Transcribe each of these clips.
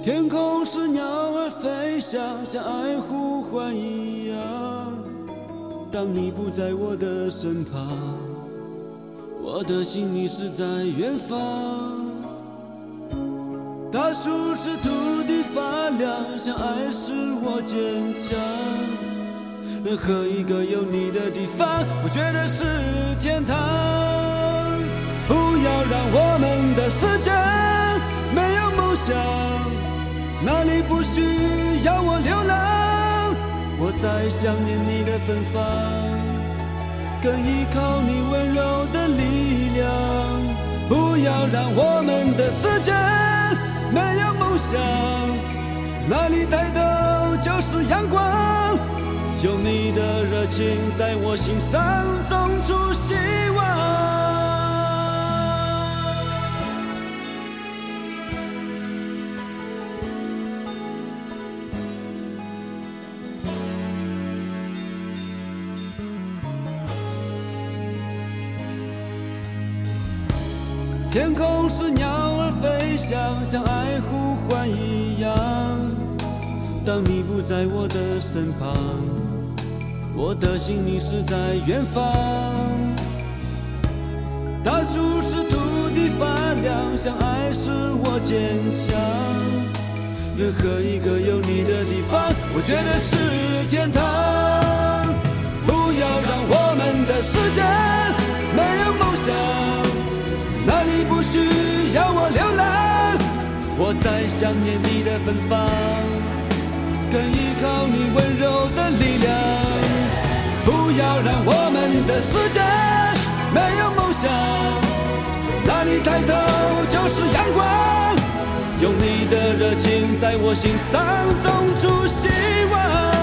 天空是鸟儿飞翔，像爱呼唤一样。当你不在我的身旁，我的心里是在远方。大树是土地发亮，像爱使我坚强。任何一个有你的地方，我觉得是天堂。不要让我们的世界没有梦想，哪里不需要我流浪？我在想念你的芬芳，更依靠你温柔的力量。不要让我们的世界没有梦想，哪里抬头就是阳光。有你的热情在我心上种出希望。天空是鸟儿飞翔，像爱呼唤一样。当你不在我的身旁，我的心里是在远方。大树是土地发亮，像爱使我坚强。任何一个有你的地方，我觉得是天堂。不要让我们的世界没有梦想，哪里不需要我流浪？我在想念你的芬芳，更依靠你温柔的力量。不要让我们的世界没有梦想，哪里抬头就是阳光。用你的热情在我心上种出希望。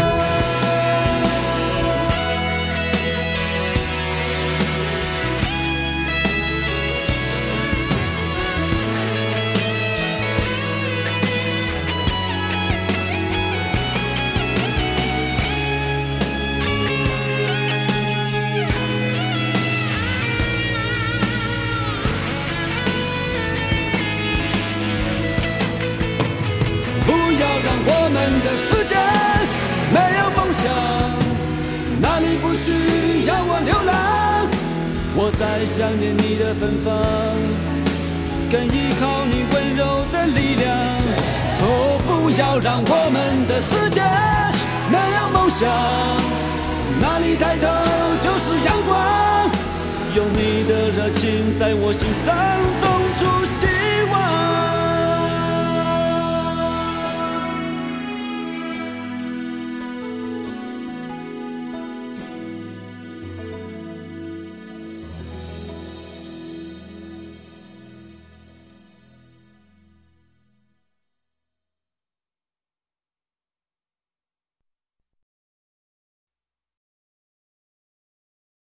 我们的世界没有梦想，哪里不需要我流浪？我在想念你的芬芳，更依靠你温柔的力量。哦，不要让我们的世界没有梦想，哪里抬头就是阳光。用你的热情在我心上种出